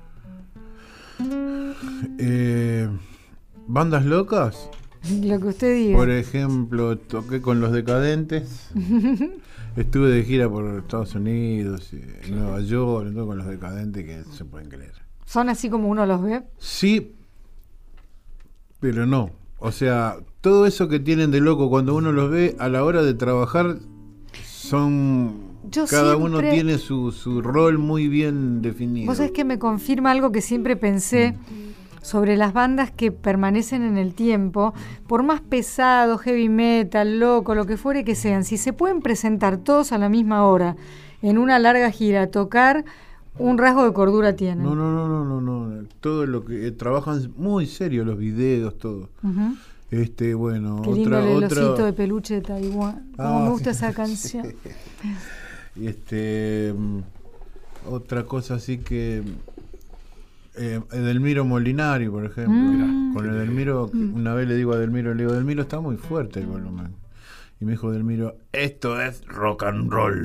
Eh, ¿Bandas locas? Lo que usted diga. Por ejemplo, toqué con Los Decadentes. Estuve de gira por Estados Unidos, y Nueva York, todo con Los Decadentes, que se pueden creer. ¿Son así como uno los ve? Sí, pero no. O sea, todo eso que tienen de loco cuando uno los ve a la hora de trabajar, son... Yo cada siempre, uno tiene su, su rol muy bien definido. Vos sabés que me confirma algo que siempre pensé sobre las bandas que permanecen en el tiempo, por más pesado, heavy metal, loco, lo que fuere que sean, si se pueden presentar todos a la misma hora en una larga gira, tocar, un rasgo de cordura tienen. No, no, no, no, no, no. Todo lo que eh, trabajan muy serio, los videos, todo. Uh-huh. Este, bueno, qué otra, lindo el otra... osito de peluche de Taiwán. Cómo ah, me gusta esa canción. Y este, otra cosa así que eh, Edelmiro Molinari, por ejemplo. Mm. Con Edelmiro, mm. una vez le digo a Edelmiro, le digo, Edelmiro, está muy fuerte el volumen. Y me dijo Edelmiro, esto es rock and roll.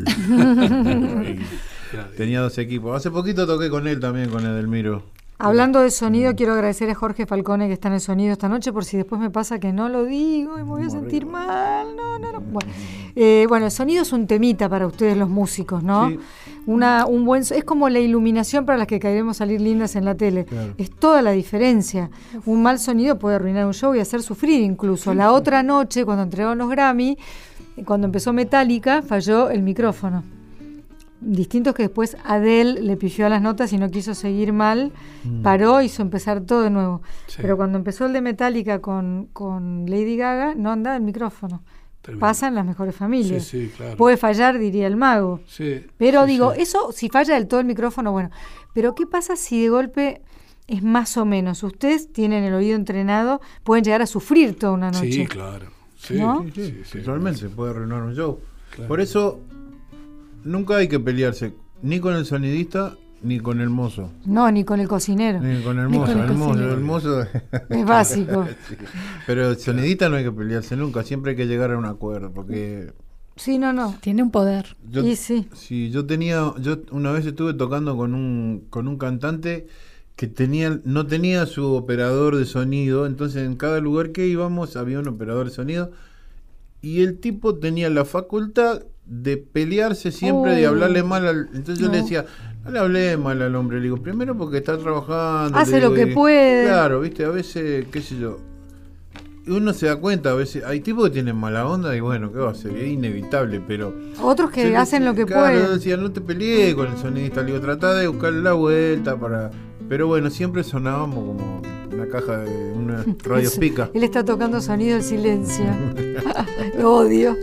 Tenía dos equipos. Hace poquito toqué con él también, con Edelmiro. Hablando de sonido, quiero agradecer a Jorge Falcone que está en el sonido esta noche, por si después me pasa que no lo digo y me voy a sentir mal. No, no, no. Bueno, eh, bueno, el sonido es un temita para ustedes los músicos, ¿no? Sí. Una, un buen, es como la iluminación para las que queremos salir lindas en la tele. Claro. Es toda la diferencia. Un mal sonido puede arruinar un show y hacer sufrir incluso. La otra noche, cuando entregaron los Grammy, cuando empezó Metallica, falló el micrófono. Distintos que después Adele le pifió a las notas y no quiso seguir mal, mm. paró, hizo empezar todo de nuevo. Sí. Pero cuando empezó el de Metallica con, con Lady Gaga, no andaba el micrófono. Tremendo. Pasa en las mejores familias. Sí, sí, claro. Puede fallar, diría el mago. Sí, pero sí, digo, sí. eso si falla del todo el micrófono, bueno. Pero ¿qué pasa si de golpe es más o menos? Ustedes tienen el oído entrenado, pueden llegar a sufrir toda una noche. Sí, claro. Sí, ¿no? sí, sí, sí, totalmente se puede arruinar un show. Claro. Por eso nunca hay que pelearse ni con el sonidista ni con el mozo. No, ni con el cocinero. Ni con el mozo. Con el, el, mozo el mozo es básico. Sí. Pero el sonidista no hay que pelearse nunca. Siempre hay que llegar a un acuerdo. Porque. Sí, no, no. Tiene un poder. Yo, y sí. Sí, yo tenía. Yo una vez estuve tocando con un, con un cantante que tenía no tenía su operador de sonido. Entonces, en cada lugar que íbamos había un operador de sonido. Y el tipo tenía la facultad de pelearse siempre, oh. de hablarle mal al... Entonces no. yo le decía, no le hablé mal al hombre, le digo, primero porque está trabajando, hace digo, lo que y, puede, claro, viste, a veces, qué sé yo, uno se da cuenta, a veces hay tipos que tienen mala onda y bueno, ¿qué va a ser? Es inevitable, pero... Otros que yo hacen le- lo que claro, pueden. yo decía, no te pelees con el sonidista, le digo, tratá de buscarle la vuelta para... Pero bueno, siempre sonábamos como una caja de una radio Eso. pica. Él está tocando sonido del silencio. Lo odio.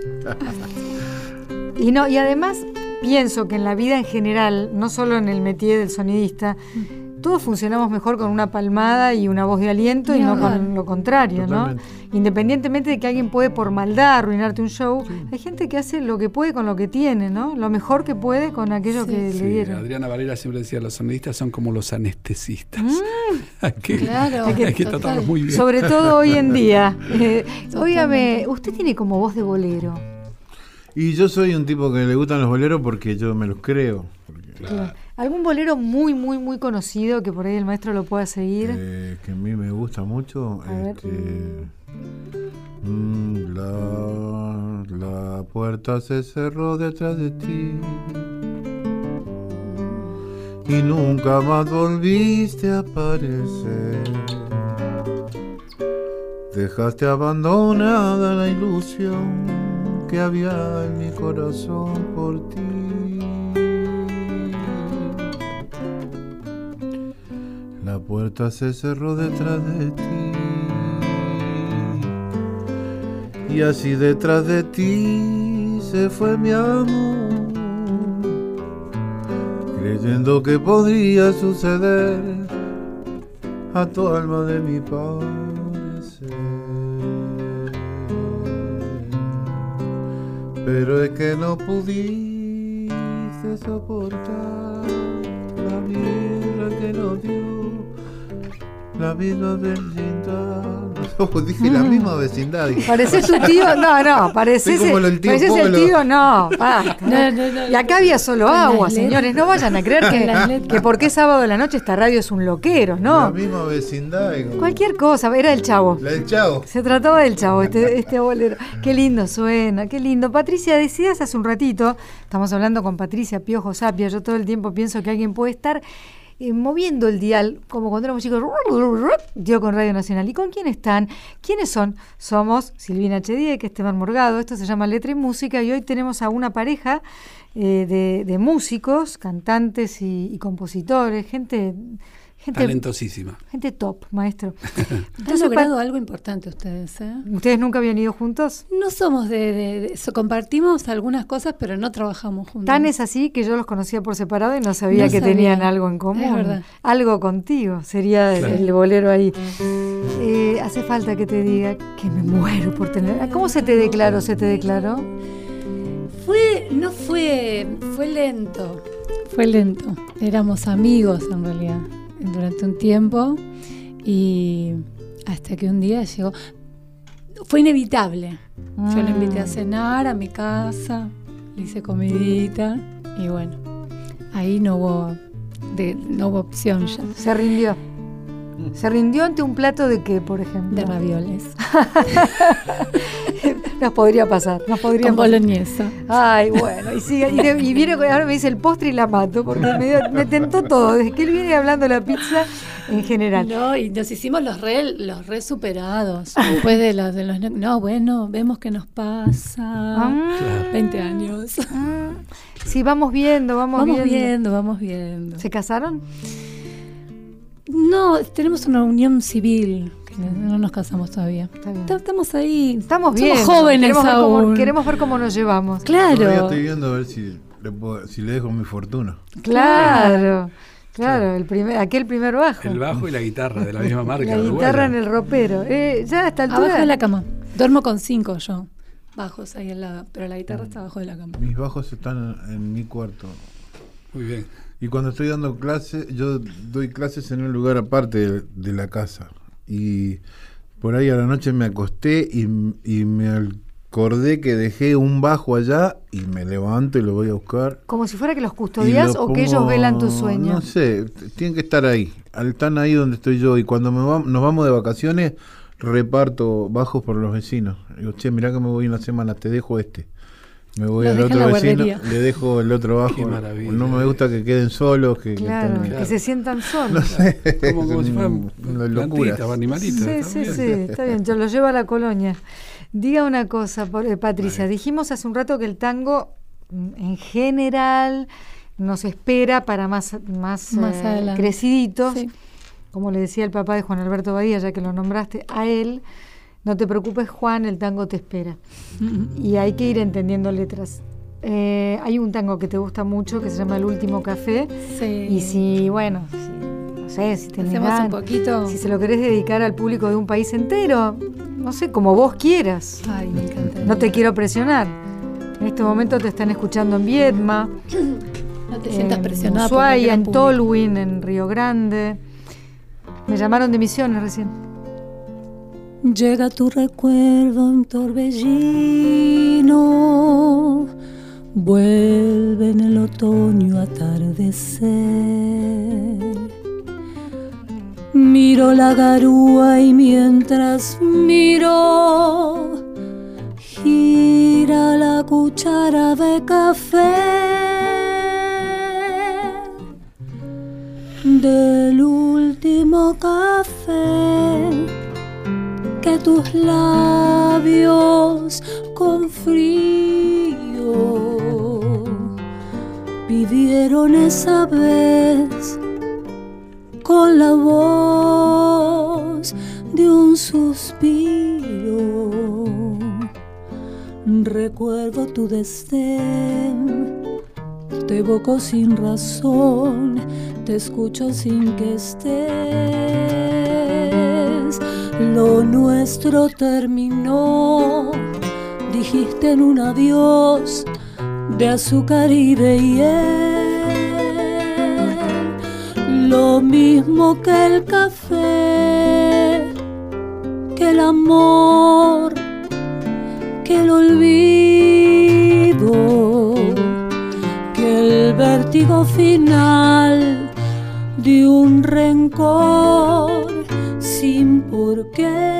Y no, y además pienso que en la vida en general, no solo en el métier del sonidista, todos funcionamos mejor con una palmada y una voz de aliento y Ni no hablar. con lo contrario, Totalmente. ¿no? Independientemente de que alguien puede por maldad arruinarte un show, hay gente que hace lo que puede con lo que tiene, ¿no? Lo mejor que puede con aquello Sí. que Sí, le dieron. Adriana Valera siempre decía, los sonidistas son como los anestesistas. Mm. hay que, Claro, hay que total. tratarlos muy bien. Sobre todo hoy en día. Eh, Totalmente. óigame, usted tiene como voz de bolero. Y yo soy un tipo que le gustan los boleros porque yo me los creo. Porque, Claro. ¿Algún bolero muy, muy, muy conocido que por ahí el maestro lo pueda seguir? eh, que a mí me gusta mucho. A ver. Este, mm, la, la puerta se cerró detrás de ti y nunca más volviste a aparecer. Dejaste abandonada la ilusión que había en mi corazón por ti. La puerta se cerró detrás de ti y así detrás de ti se fue mi amor, creyendo que podría suceder a tu alma de mi parecer. Pero es que no pudiste soportar la mierda que nos dio la misma vecindad. Dije la misma vecindad. dije. ¿Pareces tu tío? No, no, pareces, Soy como el tío pareces el Polo. tío, no, basta. No, no, no. Y acá había solo Con las agua, letras. señores, no vayan a creer Con las que, letras. que porque es sábado de la noche esta radio es un loquero, La ¿no? misma vecindad. y como- Cualquier cosa, era el Chavo. La del Chavo. Se trataba del Chavo, este, este bolero. Qué lindo suena, qué lindo. Patricia, decías hace un ratito, estamos hablando con Patricia Piojo Sapia, yo todo el tiempo pienso que alguien puede estar eh, moviendo el dial, como cuando éramos chicos, yo con Radio Nacional. ¿Y con quién están? ¿Quiénes son? Somos Silvina Chediek, Esteban Morgado, esto se llama Letra y Música, y hoy tenemos a una pareja eh, de, de músicos, cantantes y, y compositores, gente... Gente, Talentosísima. gente top, maestro. Han Entonces, logrado algo importante ustedes, ¿eh? ¿ustedes nunca habían ido juntos? No somos de, de- de eso, compartimos algunas cosas, pero no trabajamos juntos. Tan es así que yo los conocía por separado y no sabía No que sabía. tenían algo en común. Es verdad. Algo contigo, sería el, Claro. el bolero ahí. Eh, hace falta que te diga que me muero por tener... ¿Cómo se te declaró? ¿Se te declaró? Fue, no fue, fue lento, fue lento. Éramos amigos en realidad durante un tiempo y hasta que un día llegó. Fue inevitable. Yo lo invité a cenar a mi casa, le hice comidita y bueno, ahí no hubo, de, no hubo opción ya. Se rindió. ¿Se rindió ante un plato de qué, por ejemplo? De ravioles, Nos podría pasar, nos podría con pasar. boloñesa. Ay, bueno, y, sigue, y, de- y viene, con- ahora me dice el postre y la mato, porque me, dio- me tentó todo, desde que él viene hablando de la pizza en general. No, y nos hicimos los re, los re superados. Después de los, de los ne- no, bueno, vemos qué nos pasa. Ah, veinte años. ah. Sí, vamos viendo, vamos, Vamos viendo. viendo, vamos viendo. ¿Se casaron? No, tenemos una unión civil, que no, no nos casamos todavía. Está bien. Ta- Estamos ahí. Estamos Somos bien. jóvenes queremos ver, cómo, aún. queremos ver cómo nos llevamos. Todavía Claro. estoy viendo a ver si le, puedo- si le dejo mi fortuna. Claro, claro, el primer, aquel primer bajo. El bajo y la guitarra de la misma marca. la uruguaya. guitarra en el ropero. Eh, ya a esta altura. Abajo de la cama. Duermo con cinco yo. Bajos ahí al lado. Pero la guitarra está abajo de la cama. Mis bajos están en mi cuarto. Muy bien. Y cuando estoy dando clases, yo doy clases en un lugar aparte de, de la casa. Y por ahí a la noche me acosté y, y me acordé que dejé un bajo allá y me levanto y lo voy a buscar. Como si fuera que los Y custodias lo o que ellos pongo- velan tus sueños. No sé, t- tienen que estar ahí. Al- Están ahí donde estoy yo. Y cuando me va- nos vamos de vacaciones, reparto bajos por los vecinos. Digo, che, mirá que me voy una semana, te dejo este. Me voy Los al deja en otro la vecino, guardería. le dejo el otro abajo. Qué maravilla. No me gusta que queden solos, que, Claro, que que están- se sientan solos. no sé, Como, como si fueran una locura. plantitas o animalitos. Sí, está sí, bien. sí, está bien, yo lo llevo a la colonia. Diga una cosa, por- eh, Patricia, Vale. dijimos hace un rato que el tango mm, en general nos espera para más, más, Más eh, adelante. creciditos, Sí. como le decía el papá de Juan Alberto Badía, ya que lo nombraste, a él, no te preocupes Juan, el tango te espera. Y hay que ir entendiendo letras. Eh, hay un tango que te gusta mucho que se llama El Último Café, Sí. y si, bueno, si, no sé, si tenés Hacemos un ganas, poquito. si se lo querés dedicar al público de un país entero, no sé, como vos quieras. Ay, me encanta. No te quiero presionar. En este momento te están escuchando en Viedma, No te sientas en presionada. por el Ushuaia, gran en público. Tolwyn, en Río Grande. Me llamaron de Misiones recién. Llega tu recuerdo en torbellino, vuelve en el otoño atardecer. Miro la garúa y mientras miro, gira la cuchara de café del último café que tus labios con frío pidieron esa vez con la voz de un suspiro. Recuerdo tu desdén, te evoco sin razón, te escucho sin que estés. Lo nuestro terminó, dijiste en un adiós de azúcar y de hiel. Lo mismo que el café, que el amor, que el olvido, que el vértigo final de un rencor sin por qué.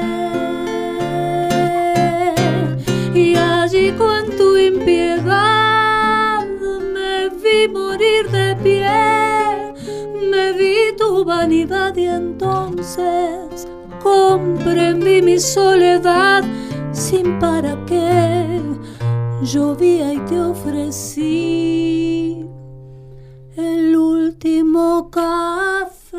Y allí con tu impiedad me vi morir de pie, me vi tu vanidad y entonces comprendí mi soledad sin para qué. Llovía y te ofrecí el último café.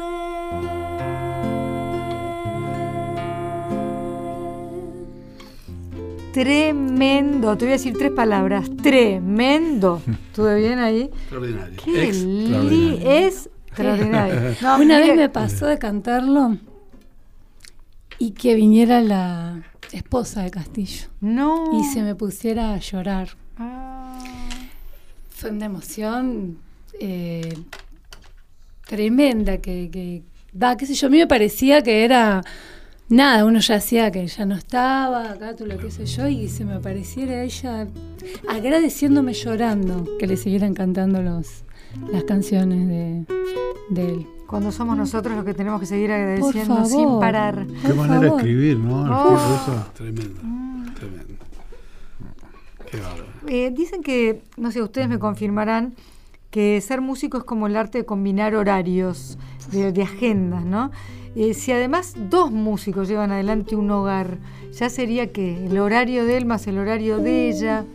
Tremendo, te voy a decir tres palabras. Tremendo. ¿Estuve bien ahí? Extraordinario. Qué li Extraordinario. es extraordinario. No, Una mire, vez me pasó de cantarlo y que viniera la esposa de Castillo No. y se me pusiera a llorar. Ah. Fue una emoción eh, tremenda que, que va, qué sé yo, a mí me parecía que era nada, uno ya hacía que ya no estaba, acá tú lo qué sé yo, y se me apareciera ella agradeciéndome llorando que le siguieran cantando los, las canciones de, de él. Cuando somos nosotros los que tenemos que seguir Por agradeciendo favor. sin parar. Qué Por manera de favor. escribir, ¿no? Oh. Eso. Tremendo, tremendo. Qué bárbaro. Eh, dicen que, no sé, ustedes me confirmarán que ser músico es como el arte de combinar horarios, de, de agendas, ¿no? Eh, si además dos músicos llevan adelante un hogar, ya sería que el horario de él más el horario de ella.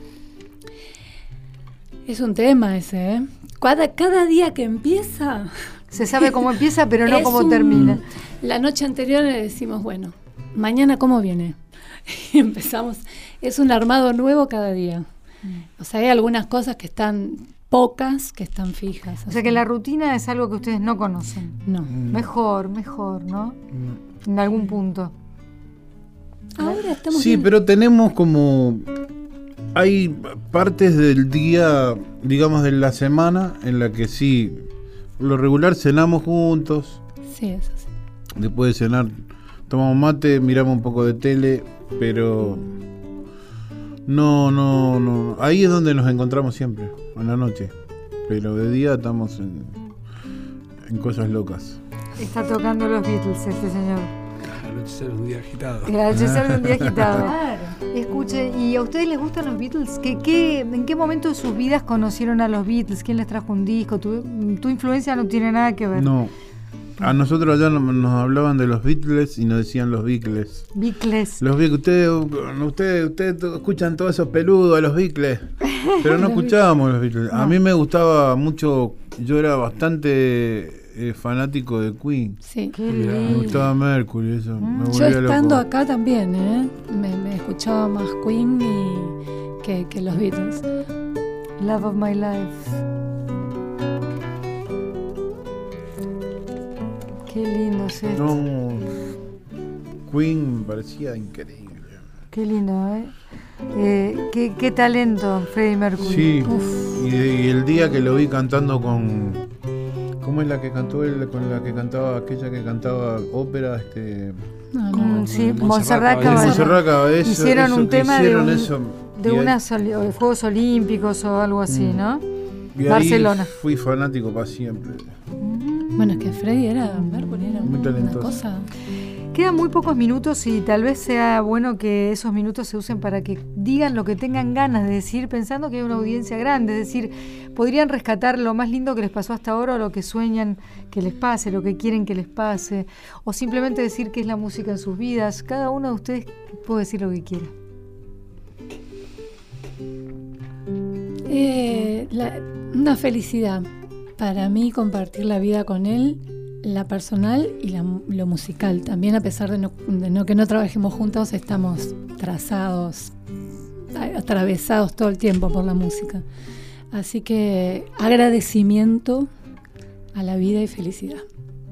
Es un tema ese, ¿eh? Cada, cada día que empieza... Se sabe cómo empieza, pero no es cómo un- termina. La noche anterior le decimos, bueno, mañana cómo viene. Y empezamos, es un armado nuevo cada día. O sea, hay algunas cosas que están pocas, que están fijas. O sea que la rutina es algo que ustedes no conocen. No. Mejor, mejor, ¿no? En algún punto. Ahora estamos Sí, bien. pero tenemos como... Hay partes del día, digamos, de la semana en la que sí, por lo regular cenamos juntos. Sí, eso sí. Después de cenar tomamos mate, miramos un poco de tele, pero no, no, no. Ahí es donde nos encontramos siempre, en la noche. Pero de día estamos en, en cosas locas. Está tocando los Beatles este señor. El anochecer de un día agitado. El anochecer de un día agitado. Claro. Escuche, ¿y a ustedes les gustan los Beatles? ¿Qué, qué, ¿En qué momento de sus vidas conocieron a los Beatles? ¿Quién les trajo un disco? ¿Tu, tu influencia no tiene nada que ver? No. A nosotros allá nos, nos hablaban de los Beatles y nos decían los Beatles. Beatles. Los Beatles, ustedes, ustedes, ustedes escuchan todos esos peludos a los Beatles, pero no escuchábamos los Beatles. A No. mí me gustaba mucho, yo era bastante eh, fanático de Queen. Sí. Qué Mirá. Me lindo. gustaba Mercury, eso. Me Yo volvía estando loco. acá también, ¿eh? me, me escuchaba más Queen y que, que los Beatles. Love of my life. Qué lindo es esto. No, Queen me parecía increíble. Qué lindo, ¿eh? eh qué, qué talento, Freddie Mercury. Sí, Uf. y, de- y el día que lo vi cantando con... ¿Cómo es la que cantó él? Con la que cantaba, aquella que cantaba ópera, este... No, Mm, no. sí, Montserrat Montserrat Caballé. Caballé. Montserrat Caballé, eso- Hicieron eso un que tema de, hicieron un- eso, de y ahí- unos oli- Juegos Olímpicos o algo así, Mm. ¿no? y ahí Barcelona. fui fanático para siempre. Bueno, es que Freddie era, Mercury era Muy una talentoso. cosa. Quedan muy pocos minutos y tal vez sea bueno que esos minutos se usen para que digan lo que tengan ganas de decir, pensando que hay una audiencia grande. Es decir, podrían rescatar lo más lindo que les pasó hasta ahora, o lo que sueñan que les pase, lo que quieren que les pase, o simplemente decir qué es la música en sus vidas. Cada uno de ustedes puede decir lo que quiera. Eh, la- una felicidad para mí compartir la vida con él, la personal y la, lo musical. También, a pesar de, no, de no, que no trabajemos juntos, estamos trazados, a- atravesados todo el tiempo por la música. Así que agradecimiento a la vida y felicidad.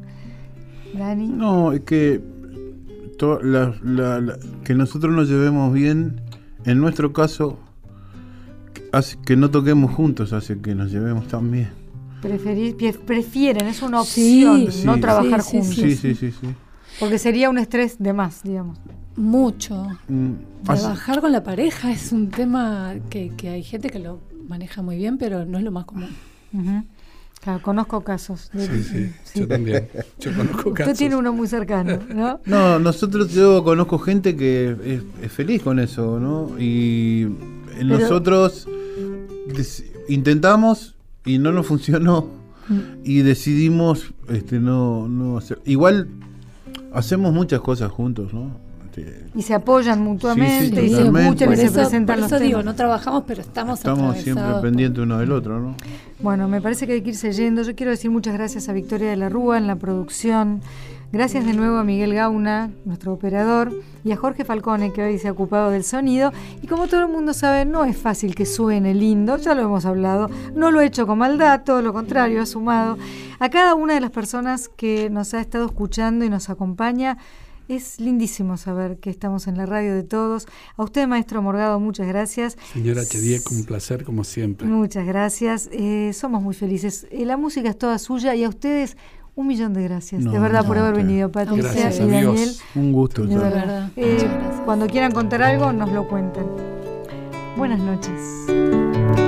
Dani. No, es que to- la- la- la- que nosotros nos llevemos bien, en nuestro caso, hace que no toquemos juntos, hace que nos llevemos tan bien. Preferir, pre- prefieren, es una Sí, opción sí. no trabajar Sí, sí, juntos. Sí, sí, sí, sí. Porque sería un estrés de más, digamos. Mucho. Mm, hace- Trabajar con la pareja es un tema que, que hay gente que lo maneja muy bien, pero no es lo más común. Ujú. Claro, conozco casos. de- Sí, sí, sí. yo también. Yo conozco Usted casos. tiene uno muy cercano, ¿no? No, nosotros, yo conozco gente que es, es feliz con eso, ¿no? Y en Pero- nosotros des- intentamos y no nos funcionó y decidimos este, no, no hacer. Igual hacemos muchas cosas juntos, ¿no? Este, Y se apoyan mutuamente, Sí, sí, y se totalmente. escuchan Por y se eso, presentan por los eso digo, temas. no trabajamos, pero estamos estamos siempre atravesados. pendientes uno del otro, ¿no? Bueno, me parece que hay que irse yendo. Yo quiero decir muchas gracias a Victoria de la Rúa en la producción. Gracias de nuevo a Miguel Gauna, nuestro operador, y a Jorge Falcone, que hoy se ha ocupado del sonido. Y como todo el mundo sabe, no es fácil que suene lindo, ya lo hemos hablado. No lo he hecho con maldad, todo lo contrario, ha sumado. A cada una de las personas que nos ha estado escuchando y nos acompaña, es lindísimo saber que estamos en la radio de todos. A usted, maestro Morgado, muchas gracias. Señora Chediek, un placer como siempre. Muchas gracias. Eh, somos muy felices. Eh, la música es toda suya y a ustedes un millón de gracias. No, de verdad, por no, haber usted. venido, Patricia Gracias, y amigos. Daniel. Un gusto. De estar. De verdad. verdad, Eh, muchas gracias. cuando quieran contar algo, nos lo cuentan. Buenas noches.